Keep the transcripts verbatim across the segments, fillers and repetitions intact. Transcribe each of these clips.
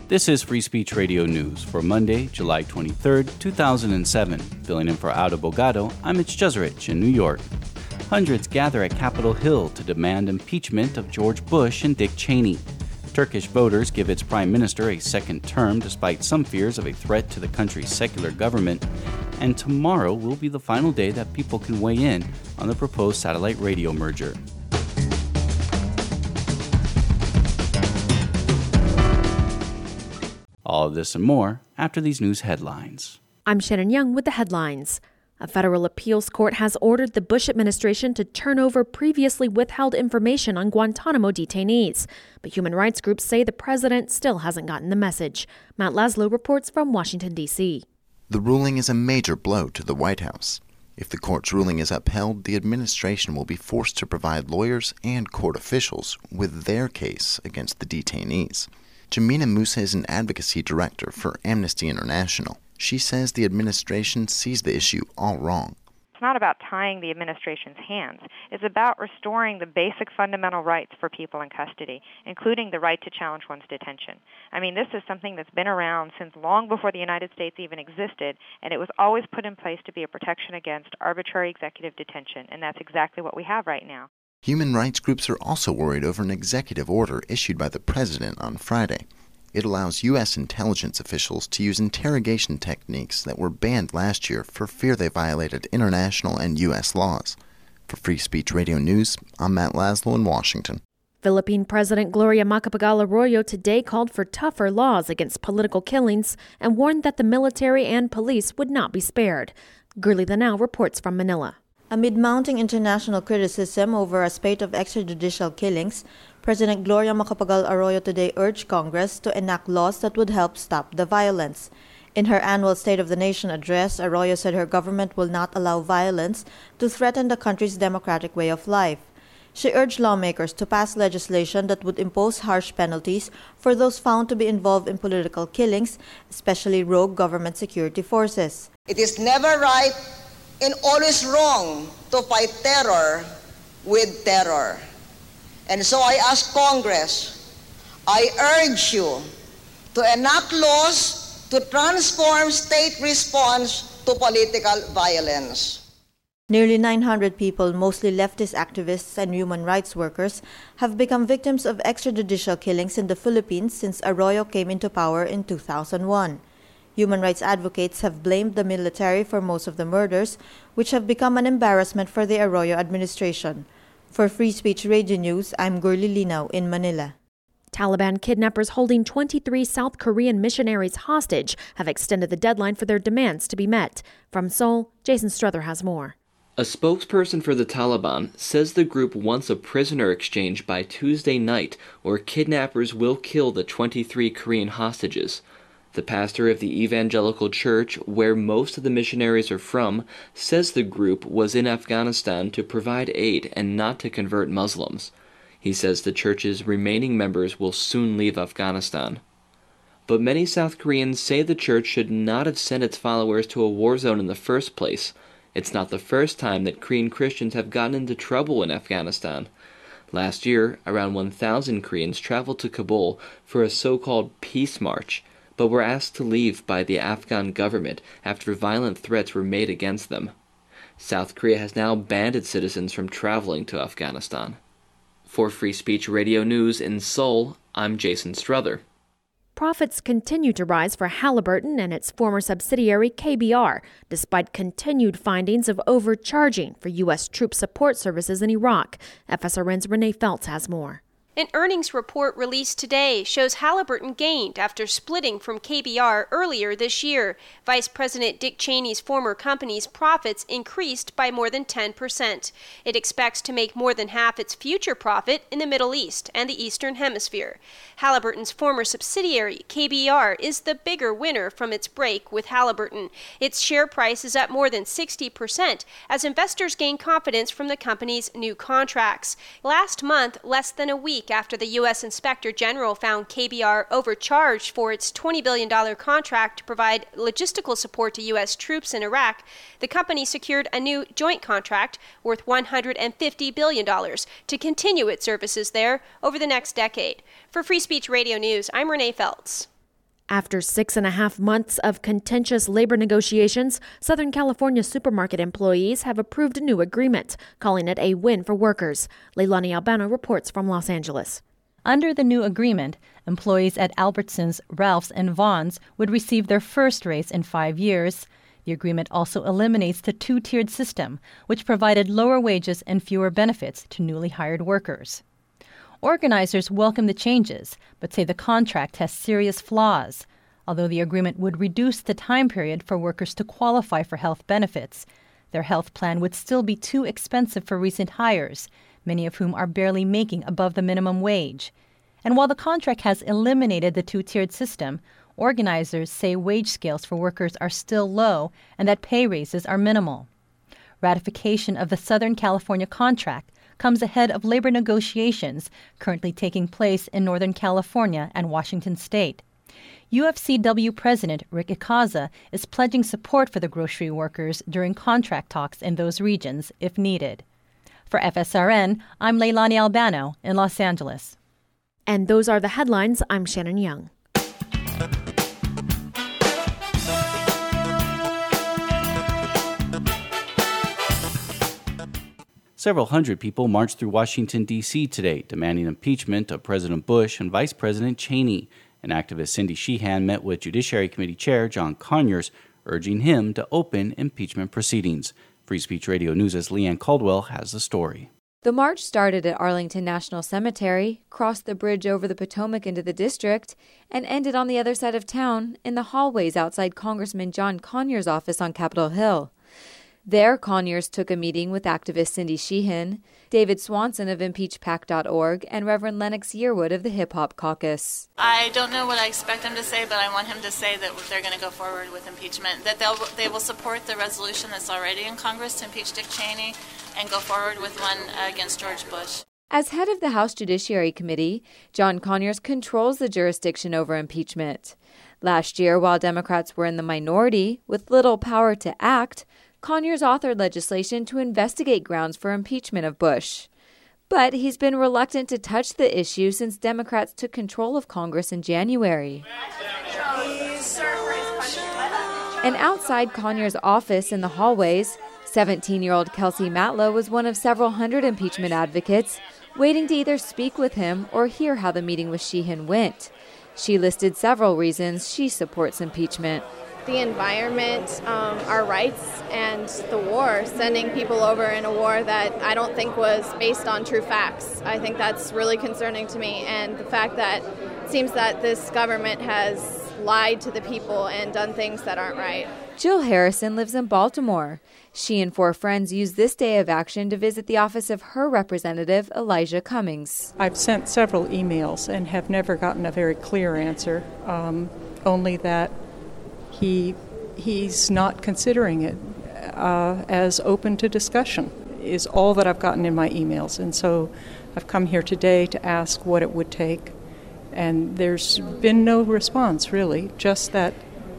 This is Free Speech Radio News for Monday, July twenty-third, two thousand seven. Filling in for Auto Bogado, I'm Mitch Jeserich in New York. Hundreds gather at Capitol Hill to demand impeachment of George Bush and Dick Cheney. Turkish voters give its prime minister a second term despite some fears of a threat to the country's secular government. And tomorrow will be the final day that people can weigh in on the proposed satellite radio merger. All of this and more after these news headlines. I'm Shannon Young with the headlines. A federal appeals court has ordered the Bush administration to turn over previously withheld information on Guantanamo detainees. But human rights groups say the president still hasn't gotten the message. Matt Laszlo reports from Washington, D C The ruling is a major blow to the White House. If the court's ruling is upheld, the administration will be forced to provide lawyers and court officials with their case against the detainees. Jamina Musa is an advocacy director for Amnesty International. She says the administration sees the issue all wrong. It's not about tying the administration's hands. It's about restoring the basic fundamental rights for people in custody, including the right to challenge one's detention. I mean, this is something that's been around since long before the United States even existed, and it was always put in place to be a protection against arbitrary executive detention, and that's exactly what we have right now. Human rights groups are also worried over an executive order issued by the president on Friday. It allows U S intelligence officials to use interrogation techniques that were banned last year for fear they violated international and U S laws. For Free Speech Radio News, I'm Matt Laszlo in Washington. Philippine President Gloria Macapagal Arroyo today called for tougher laws against political killings and warned that the military and police would not be spared. Gurley Lanao reports from Manila. Amid mounting international criticism over a spate of extrajudicial killings, President Gloria Macapagal Arroyo today urged Congress to enact laws that would help stop the violence. In her annual State of the Nation address, Arroyo said her government will not allow violence to threaten the country's democratic way of life. She urged lawmakers to pass legislation that would impose harsh penalties for those found to be involved in political killings, especially rogue government security forces. It is never right and always wrong to fight terror with terror. And so I ask Congress, I urge you to enact laws to transform state response to political violence. Nearly nine hundred people, mostly leftist activists and human rights workers, have become victims of extrajudicial killings in the Philippines since Arroyo came into power in two thousand one. Human rights advocates have blamed the military for most of the murders, which have become an embarrassment for the Arroyo administration. For Free Speech Radio News, I'm Gurley Lanao in Manila. Taliban kidnappers holding twenty-three South Korean missionaries hostage have extended the deadline for their demands to be met. From Seoul, Jason Strother has more. A spokesperson for the Taliban says the group wants a prisoner exchange by Tuesday night, or kidnappers will kill the twenty-three Korean hostages. The pastor of the Evangelical Church, where most of the missionaries are from, says the group was in Afghanistan to provide aid and not to convert Muslims. He says the church's remaining members will soon leave Afghanistan. But many South Koreans say the church should not have sent its followers to a war zone in the first place. It's not the first time that Korean Christians have gotten into trouble in Afghanistan. Last year, around one thousand Koreans traveled to Kabul for a so-called peace march, but were asked to leave by the Afghan government after violent threats were made against them. South Korea has now banned its citizens from traveling to Afghanistan. For Free Speech Radio News in Seoul, I'm Jason Strother. Profits continue to rise for Halliburton and its former subsidiary K B R, despite continued findings of overcharging for U S troop support services in Iraq. F S R N's Renee Feltz has more. An earnings report released today shows Halliburton gained after splitting from K B R earlier this year. Vice President Dick Cheney's former company's profits increased by more than ten percent. It expects to make more than half its future profit in the Middle East and the Eastern Hemisphere. Halliburton's former subsidiary, K B R, is the bigger winner from its break with Halliburton. Its share price is up more than sixty percent as investors gain confidence from the company's new contracts. Last month, less than a week after the U S Inspector General found K B R overcharged for its twenty billion dollars contract to provide logistical support to U S troops in Iraq, the company secured a new joint contract worth one hundred fifty billion dollars to continue its services there over the next decade. For Free Speech Radio News, I'm Renee Feltz. After six and a half months of contentious labor negotiations, Southern California supermarket employees have approved a new agreement, calling it a win for workers. Leilani Albano reports from Los Angeles. Under the new agreement, employees at Albertsons, Ralph's, and Vons would receive their first raise in five years. The agreement also eliminates the two-tiered system, which provided lower wages and fewer benefits to newly hired workers. Organizers welcome the changes, but say the contract has serious flaws. Although the agreement would reduce the time period for workers to qualify for health benefits, their health plan would still be too expensive for recent hires, many of whom are barely making above the minimum wage. And while the contract has eliminated the two-tiered system, organizers say wage scales for workers are still low and that pay raises are minimal. Ratification of the Southern California contract comes ahead of labor negotiations currently taking place in Northern California and Washington state. U F C W President Rick Icaza is pledging support for the grocery workers during contract talks in those regions if needed. For F S R N, I'm Leilani Albano in Los Angeles. And those are the headlines. I'm Shannon Young. Several hundred people marched through Washington, D C today, demanding impeachment of President Bush and Vice President Cheney. And activist Cindy Sheehan met with Judiciary Committee Chair John Conyers, urging him to open impeachment proceedings. Free Speech Radio News' Leanne Caldwell has the story. The march started at Arlington National Cemetery, crossed the bridge over the Potomac into the district, and ended on the other side of town in the hallways outside Congressman John Conyers' office on Capitol Hill. There, Conyers took a meeting with activist Cindy Sheehan, David Swanson of impeach pac dot org, and Reverend Lennox Yearwood of the Hip Hop Caucus. I don't know what I expect him to say, but I want him to say that they're going to go forward with impeachment, that they'll, they will support the resolution that's already in Congress to impeach Dick Cheney and go forward with one against George Bush. As head of the House Judiciary Committee, John Conyers controls the jurisdiction over impeachment. Last year, while Democrats were in the minority with little power to act, Conyers authored legislation to investigate grounds for impeachment of Bush. But he's been reluctant to touch the issue since Democrats took control of Congress in January. And outside Conyers' office in the hallways, seventeen-year-old Kelsey Matlow was one of several hundred impeachment advocates waiting to either speak with him or hear how the meeting with Sheehan went. She listed several reasons she supports impeachment. The environment, um, our rights, and the war, sending people over in a war that I don't think was based on true facts. I think that's really concerning to me, and the fact that it seems that this government has lied to the people and done things that aren't right. Jill Harrison lives in Baltimore. She and four friends used this day of action to visit the office of her representative, Elijah Cummings. I've sent several emails and have never gotten a very clear answer, um, only that He he's not considering it uh, as open to discussion is all that I've gotten in my emails. And so I've come here today to ask what it would take. And there's been no response, really, just that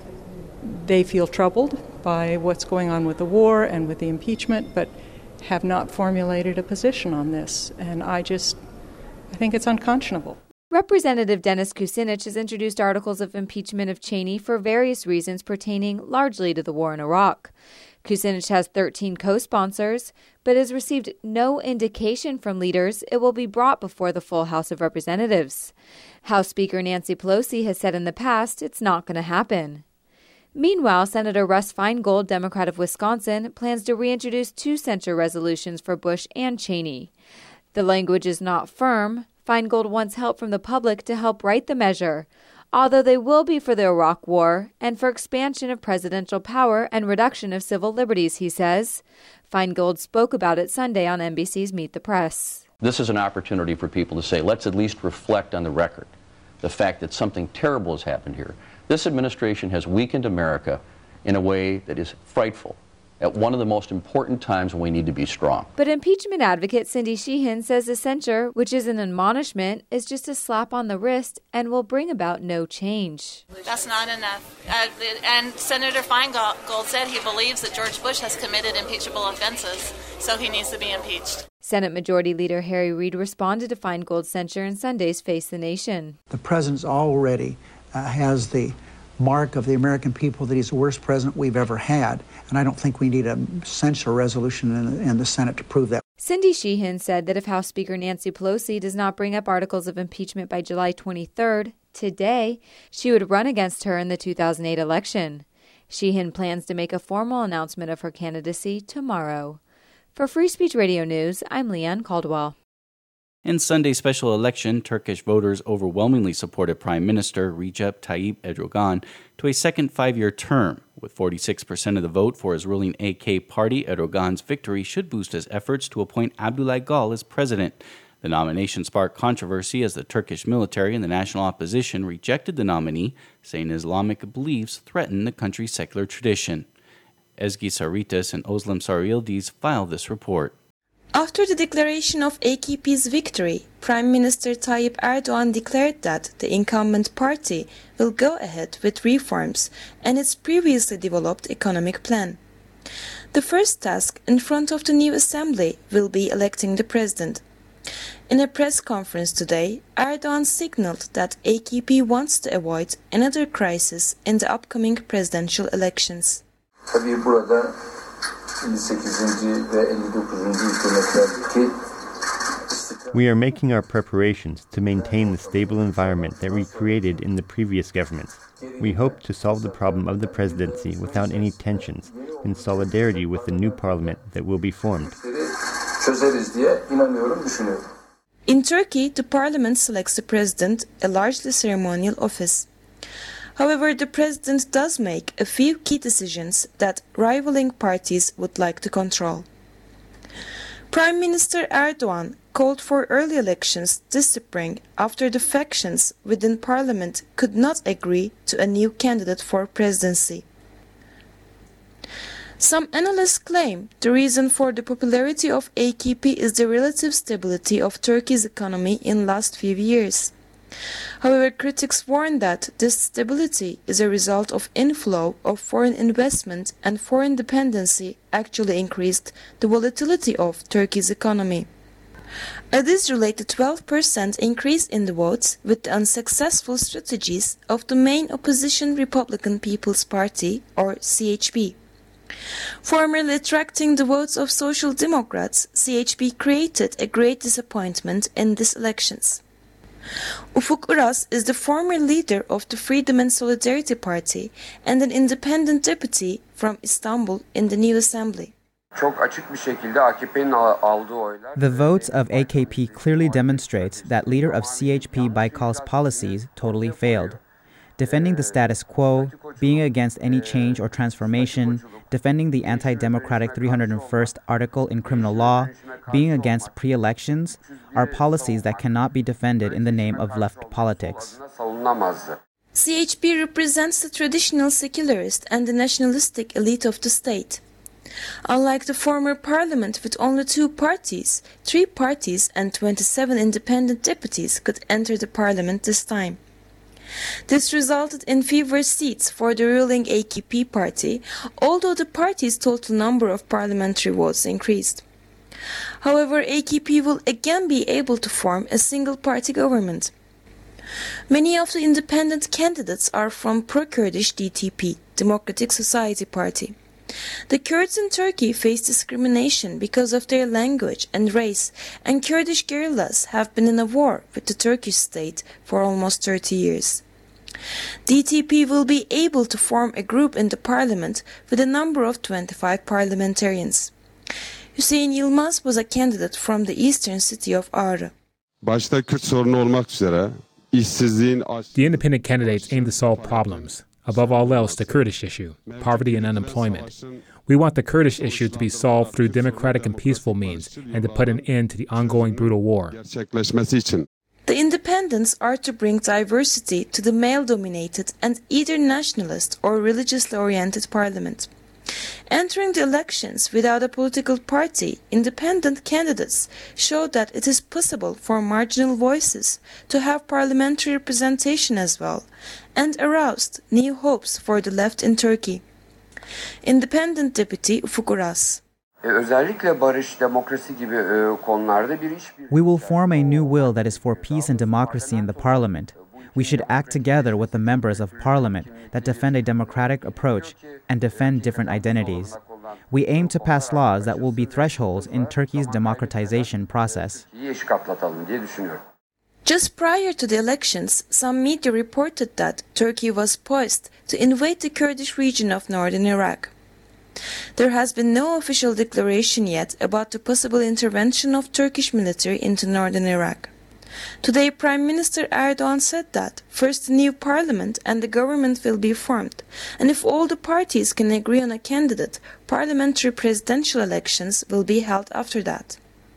they feel troubled by what's going on with the war and with the impeachment, but have not formulated a position on this. And I just, I think it's unconscionable. Representative Dennis Kucinich has introduced articles of impeachment of Cheney for various reasons pertaining largely to the war in Iraq. Kucinich has thirteen co-sponsors, but has received no indication from leaders it will be brought before the full House of Representatives. House Speaker Nancy Pelosi has said in the past it's not going to happen. Meanwhile, Senator Russ Feingold, Democrat of Wisconsin, plans to reintroduce two censure resolutions for Bush and Cheney. The language is not firm. Feingold wants help from the public to help write the measure, although they will be for the Iraq War and for expansion of presidential power and reduction of civil liberties, he says. Feingold spoke about it Sunday on N B C's Meet the Press. This is an opportunity for people to say, let's at least reflect on the record, the fact that something terrible has happened here. This administration has weakened America in a way that is frightful at one of the most important times when we need to be strong. But impeachment advocate Cindy Sheehan says the censure, which is an admonishment, is just a slap on the wrist and will bring about no change. That's not enough. Uh, and Senator Feingold said he believes that George Bush has committed impeachable offenses, so he needs to be impeached. Senate Majority Leader Harry Reid responded to Feingold's censure in Sunday's Face the Nation. The president's already uh, has the mark of the American people that he's the worst president we've ever had. And I don't think we need a censure resolution in, in the Senate to prove that. Cindy Sheehan said that if House Speaker Nancy Pelosi does not bring up articles of impeachment by July twenty-third, today, she would run against her in the two thousand eight election. Sheehan plans to make a formal announcement of her candidacy tomorrow. For Free Speech Radio News, I'm Leanne Caldwell. In Sunday's special election, Turkish voters overwhelmingly supported Prime Minister Recep Tayyip Erdogan to a second five-year term. With forty-six percent of the vote for his ruling A K party, Erdogan's victory should boost his efforts to appoint Abdullah Gül as president. The nomination sparked controversy as the Turkish military and the national opposition rejected the nominee, saying Islamic beliefs threaten the country's secular tradition. Ezgi Sarritas and Özlem Sarıyıldız filed this report. After the declaration of A K P's victory, Prime Minister Tayyip Erdogan declared that the incumbent party will go ahead with reforms and its previously developed economic plan. The first task in front of the new assembly will be electing the president. In a press conference today, Erdogan signaled that A K P wants to avoid another crisis in the upcoming presidential elections. Tabii burada fifty-eighth ve fifty-ninth hükümetlerdeki We are making our preparations to maintain the stable environment that we created in the previous governments. We hope to solve the problem of the presidency without any tensions, in solidarity with the new parliament that will be formed. In Turkey, the parliament selects the president, a largely ceremonial office. However, the president does make a few key decisions that rivaling parties would like to control. Prime Minister Erdogan called for early elections this spring after the factions within parliament could not agree to a new candidate for presidency. Some analysts claim the reason for the popularity of A K P is the relative stability of Turkey's economy in last few years. However, critics warn that this stability is a result of inflow of foreign investment, and foreign dependency actually increased the volatility of Turkey's economy. A disrelated twelve percent increase in the votes with the unsuccessful strategies of the main opposition Republican People's Party, or C H P. Formerly attracting the votes of Social Democrats, C H P created a great disappointment in these elections. Ufuk Uras is the former leader of the Freedom and Solidarity Party and an independent deputy from Istanbul in the new assembly. The votes of A K P clearly demonstrates that leader of C H P Baykal's policies totally failed. Defending the status quo, being against any change or transformation, defending the anti-democratic three hundred first article in criminal law, being against pre-elections, are policies that cannot be defended in the name of left politics. C H P represents the traditional secularist and the nationalistic elite of the state. Unlike the former parliament with only two parties, three parties and twenty-seven independent deputies could enter the parliament this time. This resulted in fewer seats for the ruling A K P party, although the party's total number of parliamentary votes increased. However, A K P will again be able to form a single-party government. Many of the independent candidates are from pro-Kurdish D T P, Democratic Society Party. The Kurds in Turkey face discrimination because of their language and race, and Kurdish guerrillas have been in a war with the Turkish state for almost thirty years. D T P will be able to form a group in the parliament with a number of twenty-five parliamentarians. Hüseyin Yılmaz was a candidate from the eastern city of Ağrı. The independent candidates aim to solve problems. Above all else, the Kurdish issue, poverty and unemployment. We want the Kurdish issue to be solved through democratic and peaceful means and to put an end to the ongoing brutal war. The independents are to bring diversity to the male-dominated and either nationalist or religiously oriented parliament. Entering the elections without a political party, independent candidates showed that it is possible for marginal voices to have parliamentary representation as well, and aroused new hopes for the left in Turkey. Independent Deputy Ufuk Uras. We will form a new will that is for peace and democracy in the parliament. We should act together with the members of parliament that defend a democratic approach and defend different identities. We aim to pass laws that will be thresholds in Turkey's democratization process. Just prior to the elections, some media reported that Turkey was poised to invade the Kurdish region of northern Iraq. There has been no official declaration yet about the possible intervention of Turkish military into northern Iraq. Today, Prime Minister Erdogan said that first a new parliament and the government will be formed, and if all the parties can agree on a candidate, parliamentary presidential elections will be held after that.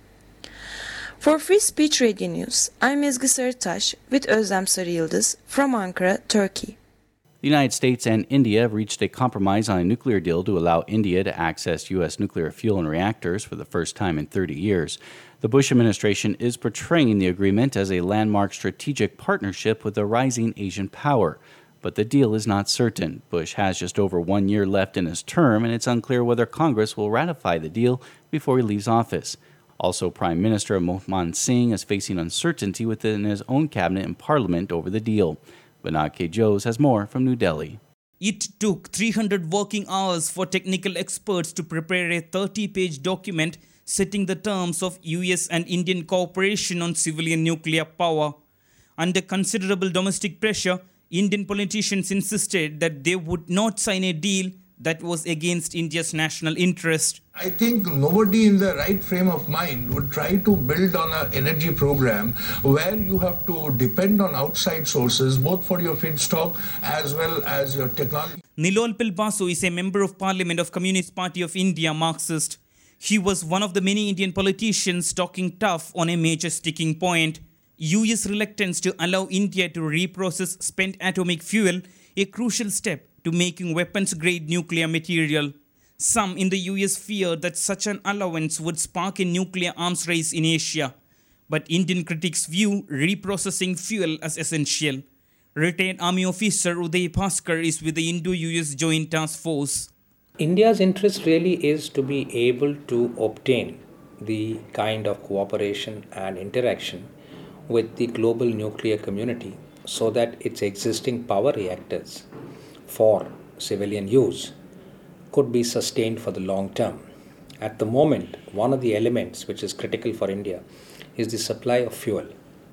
For Free Speech Radio News, I'm Ezgi Sarıtaş with Özlem Sarıyıldız from Ankara, Turkey. The United States and India reached a compromise on a nuclear deal to allow India to access U S nuclear fuel and reactors for the first time in thirty years. The Bush administration is portraying the agreement as a landmark strategic partnership with a rising Asian power. But the deal is not certain. Bush has just over one year left in his term, and it's unclear whether Congress will ratify the deal before he leaves office. Also, Prime Minister Manmohan Singh is facing uncertainty within his own cabinet and parliament over the deal. Vinod K. Jose has more from New Delhi. It took three hundred working hours for technical experts to prepare a thirty-page document setting the terms of U S and Indian cooperation on civilian nuclear power. Under considerable domestic pressure, Indian politicians insisted that they would not sign a deal that was against India's national interest. I think nobody in the right frame of mind would try to build on an energy program where you have to depend on outside sources, both for your feedstock as well as your technology. Nilolpal Basu is a member of Parliament of Communist Party of India, Marxist. He was one of the many Indian politicians talking tough on a major sticking point: U S reluctance to allow India to reprocess spent atomic fuel, a crucial step to making weapons-grade nuclear material. Some in the U S feared that such an allowance would spark a nuclear arms race in Asia. But Indian critics view reprocessing fuel as essential. Retired Army officer Uday Bhaskar is with the Indo-U S Joint Task Force. India's interest really is to be able to obtain the kind of cooperation and interaction with the global nuclear community so that its existing power reactors for civilian use could be sustained for the long term. At the moment, one of the elements which is critical for India is the supply of fuel,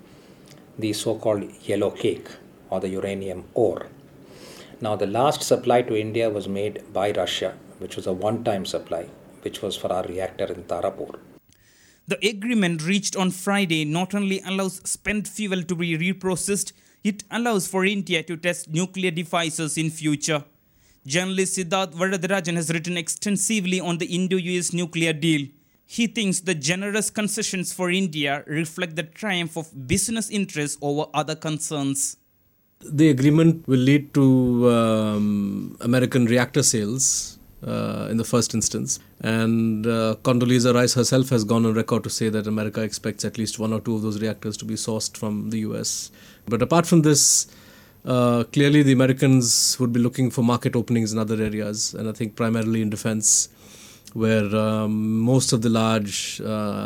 the so-called yellow cake or the uranium ore. Now, the last supply to India was made by Russia, which was a one-time supply, which was for our reactor in Tarapur. The agreement reached on Friday not only allows spent fuel to be reprocessed, it allows for India to test nuclear devices in future. Journalist Siddharth Varadarajan has written extensively on the Indo-U S nuclear deal. He thinks the generous concessions for India reflect the triumph of business interests over other concerns. The agreement will lead to um, American reactor sales uh, in the first instance. And uh, Condoleezza Rice herself has gone on record to say that America expects at least one or two of those reactors to be sourced from the U S. But apart from this, uh, clearly the Americans would be looking for market openings in other areas. And I think primarily in defense, where um, most of the large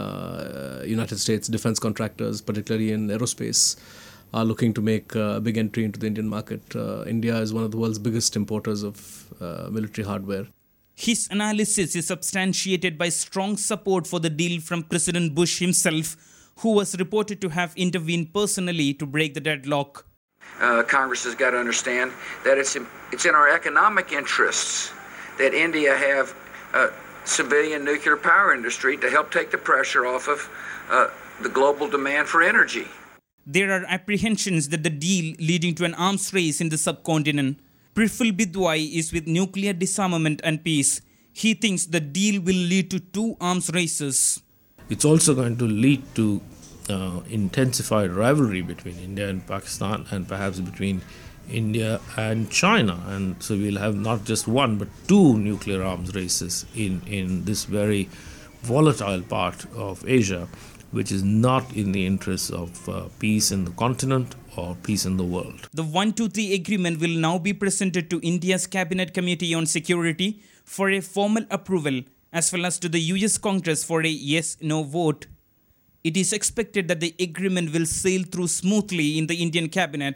uh, United States defense contractors, particularly in aerospace, are looking to make a big entry into the Indian market. Uh, India is one of the world's biggest importers of uh, military hardware. His analysis is substantiated by strong support for the deal from President Bush himself, who was reported to have intervened personally to break the deadlock. Uh, Congress has got to understand that it's in, it's in our economic interests that India have a civilian nuclear power industry to help take the pressure off of uh, the global demand for energy. There are apprehensions that the deal leading to an arms race in the subcontinent. Priful Bidwai is with Nuclear Disarmament and Peace. He thinks the deal will lead to two arms races. It's also going to lead to uh, intensified rivalry between India and Pakistan, and perhaps between India and China. And so we'll have not just one but two nuclear arms races in, in this very volatile part of Asia, which is not in the interests of uh, peace in the continent or peace in the world. The one two three agreement will now be presented to India's Cabinet Committee on Security for a formal approval, as well as to the U S Congress for a yes-no vote. It is expected that the agreement will sail through smoothly in the Indian Cabinet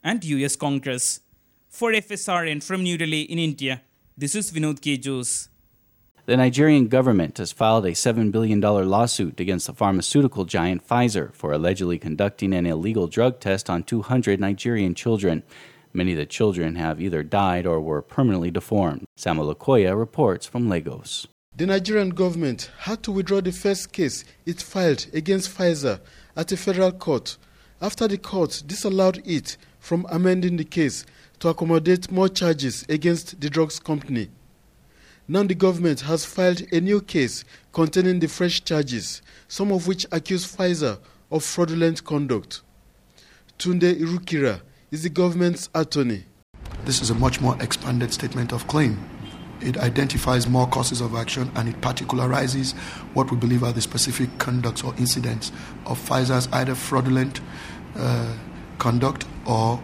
and U S Congress. For F S R N from New Delhi in India, this is Vinod K. Jose. The Nigerian government has filed a seven billion dollars lawsuit against the pharmaceutical giant Pfizer for allegedly conducting an illegal drug test on two hundred Nigerian children. Many of the children have either died or were permanently deformed. Samuel Okoya reports from Lagos. The Nigerian government had to withdraw the first case it filed against Pfizer at a federal court after the court disallowed it from amending the case to accommodate more charges against the drugs company. Now the government has filed a new case containing the fresh charges, some of which accuse Pfizer of fraudulent conduct. Tunde Irukira is the government's attorney. This is a much more expanded statement of claim. It identifies more courses of action and it particularizes what we believe are the specific conducts or incidents of Pfizer's either fraudulent uh, conduct or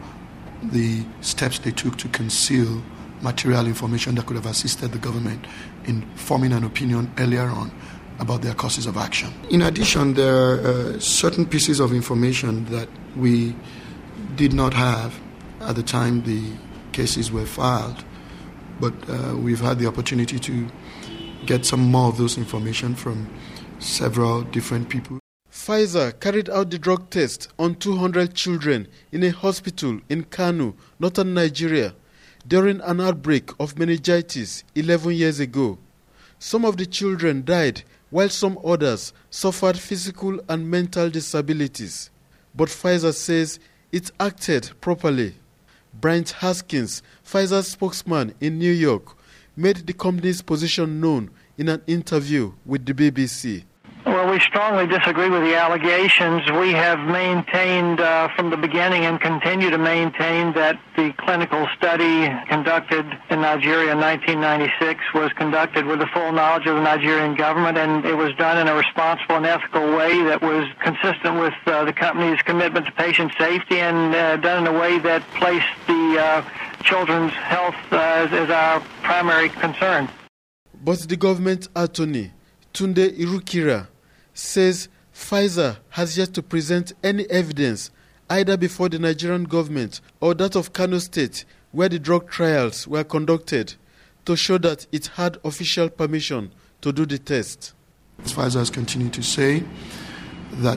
the steps they took to conceal material information that could have assisted the government in forming an opinion earlier on about their courses of action. In addition, there are uh, certain pieces of information that we did not have at the time the cases were filed, but uh, we've had the opportunity to get some more of those information from several different people. Pfizer carried out the drug test on two hundred children in a hospital in Kano, northern Nigeria, during an outbreak of meningitis eleven years ago. Some of the children died, while some others suffered physical and mental disabilities. But Pfizer says it acted properly. Bryant Haskins, Pfizer's spokesman in New York, made the company's position known in an interview with the B B C. Well, we strongly disagree with the allegations. We have maintained uh, from the beginning and continue to maintain that the clinical study conducted in Nigeria in nineteen ninety-six was conducted with the full knowledge of the Nigerian government, and it was done in a responsible and ethical way that was consistent with uh, the company's commitment to patient safety and uh, done in a way that placed the uh, children's health uh, as, as our primary concern. But the government attorney, Tunde Irukira, says Pfizer has yet to present any evidence either before the Nigerian government or that of Kano State, where the drug trials were conducted, to show that it had official permission to do the test. Pfizer has continued to say that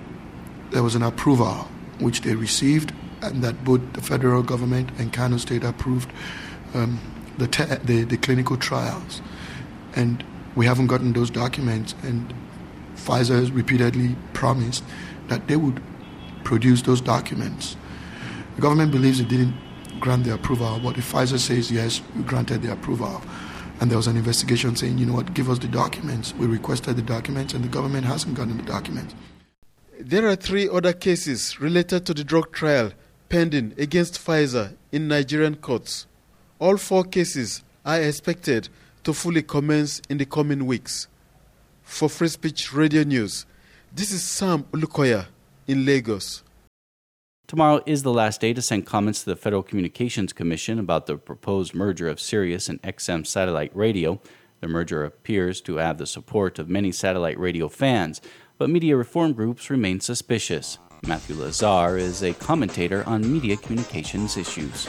there was an approval which they received and that both the federal government and Kano State approved um, the, te- the the clinical trials. And we haven't gotten those documents, and Pfizer has repeatedly promised that they would produce those documents. The government believes it didn't grant the approval, but if Pfizer says, yes, we granted the approval, and there was an investigation saying, you know what, give us the documents. We requested the documents, and the government hasn't gotten the documents. There are three other cases related to the drug trial pending against Pfizer in Nigerian courts. All four cases are expected to fully commence in the coming weeks. For Free Speech Radio News, this is Sam Olukoya in Lagos. Tomorrow is the last day to send comments to the Federal Communications Commission about the proposed merger of Sirius and X M Satellite Radio. The merger appears to have the support of many satellite radio fans, but media reform groups remain suspicious. Matthew Lazar is a commentator on media communications issues.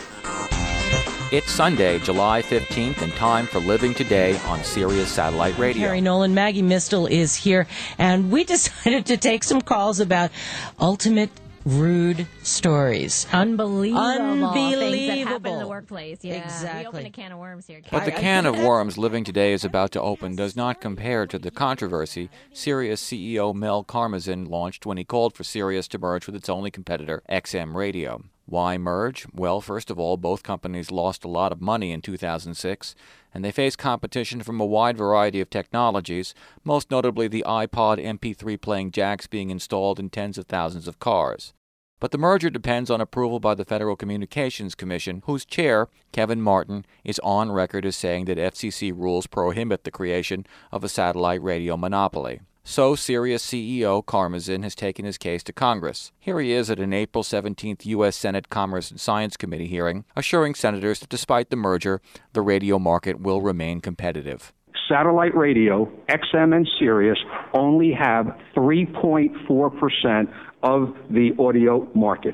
It's Sunday, July fifteenth, and time for Living Today on Sirius Satellite Radio. Harry Nolan, Maggie Mistel is here, and we decided to take some calls about ultimate rude stories. Unbelievable. Unbelievable. Things that happen in the workplace. Yeah. Exactly. We open a can of worms here. But the can of worms Living Today is about to open does not compare to the controversy Sirius C E O Mel Karmazin launched when he called for Sirius to merge with its only competitor, X M Radio. Why merge? Well, first of all, both companies lost a lot of money in two thousand six, and they face competition from a wide variety of technologies, most notably the iPod M P three playing jacks being installed in tens of thousands of cars. But the merger depends on approval by the Federal Communications Commission, whose chair, Kevin Martin, is on record as saying that F C C rules prohibit the creation of a satellite radio monopoly. So Sirius C E O Karmazin has taken his case to Congress. Here he is at an April seventeenth U S Senate Commerce and Science Committee hearing, assuring senators that despite the merger, the radio market will remain competitive. Satellite radio, X M and Sirius, only have three point four percent of the audio market.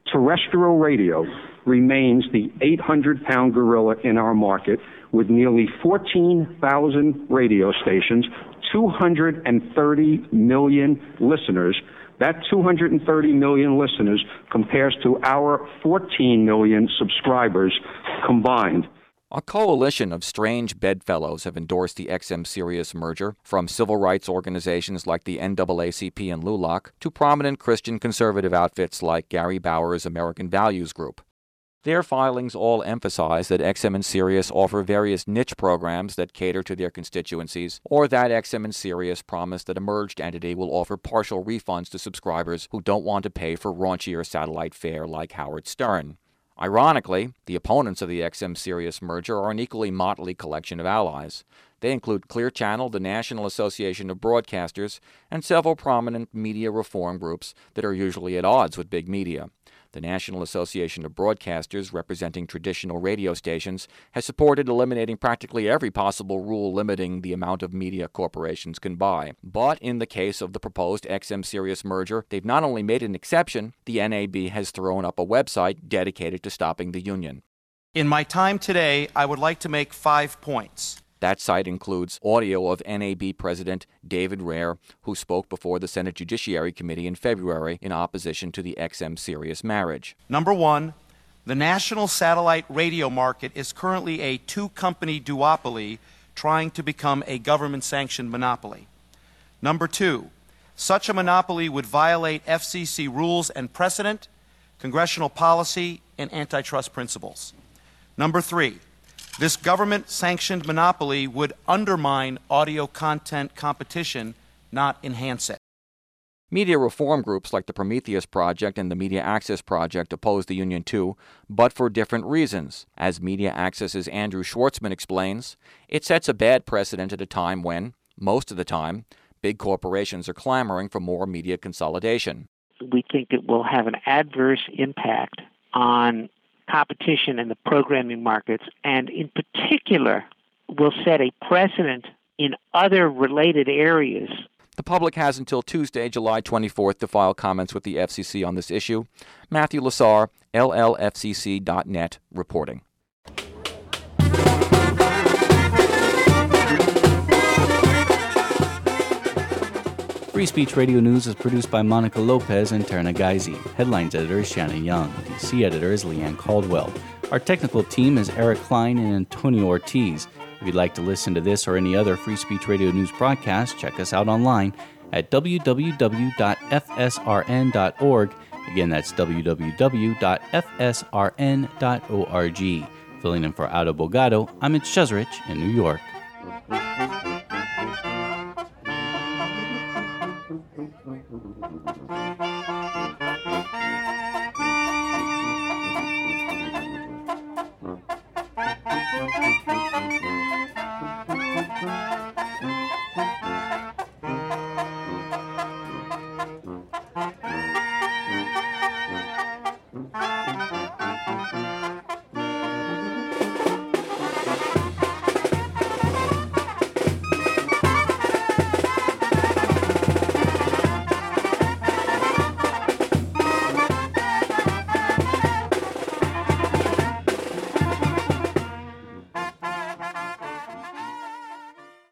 Terrestrial radio remains the eight hundred pound gorilla in our market, with nearly fourteen thousand radio stations, two hundred thirty million listeners. That two hundred thirty million listeners compares to our fourteen million subscribers combined. A coalition of strange bedfellows have endorsed the X M Sirius merger, from civil rights organizations like the N double A C P and LULAC to prominent Christian conservative outfits like Gary Bauer's American Values Group. Their filings all emphasize that X M and Sirius offer various niche programs that cater to their constituencies, or that X M and Sirius promise that a merged entity will offer partial refunds to subscribers who don't want to pay for raunchier satellite fare like Howard Stern. Ironically, the opponents of the X M Sirius merger are an equally motley collection of allies. They include Clear Channel, the National Association of Broadcasters, and several prominent media reform groups that are usually at odds with big media. The National Association of Broadcasters, representing traditional radio stations, has supported eliminating practically every possible rule limiting the amount of media corporations can buy. But in the case of the proposed X M Sirius merger, they've not only made an exception, the N A B has thrown up a website dedicated to stopping the union. In my time today, I would like to make five points. That site includes audio of N A B President David Rare, who spoke before the Senate Judiciary Committee in February in opposition to the X M Sirius marriage. Number one, the national satellite radio market is currently a two-company duopoly trying to become a government-sanctioned monopoly. Number two, such a monopoly would violate F C C rules and precedent, congressional policy, and antitrust principles. Number three, this government-sanctioned monopoly would undermine audio content competition, not enhance it. Media reform groups like the Prometheus Project and the Media Access Project oppose the union too, but for different reasons. As Media Access's Andrew Schwartzman explains, it sets a bad precedent at a time when, most of the time, big corporations are clamoring for more media consolidation. We think it will have an adverse impact on competition in the programming markets, and in particular will set a precedent in other related areas. The public has until Tuesday, July twenty-fourth, to file comments with the F C C on this issue. Matthew Lasar, L L F C C dot net, reporting. Free Speech Radio News is produced by Monica Lopez and Terna Geizy. Headlines editor is Shannon Young. D C editor is Leanne Caldwell. Our technical team is Eric Klein and Antonio Ortiz. If you'd like to listen to this or any other Free Speech Radio News broadcast, check us out online at w w w dot f s r n dot org. Again, that's w w w dot f s r n dot org. Filling in for Aldo Bogado, I'm Mitch Cheserich in New York.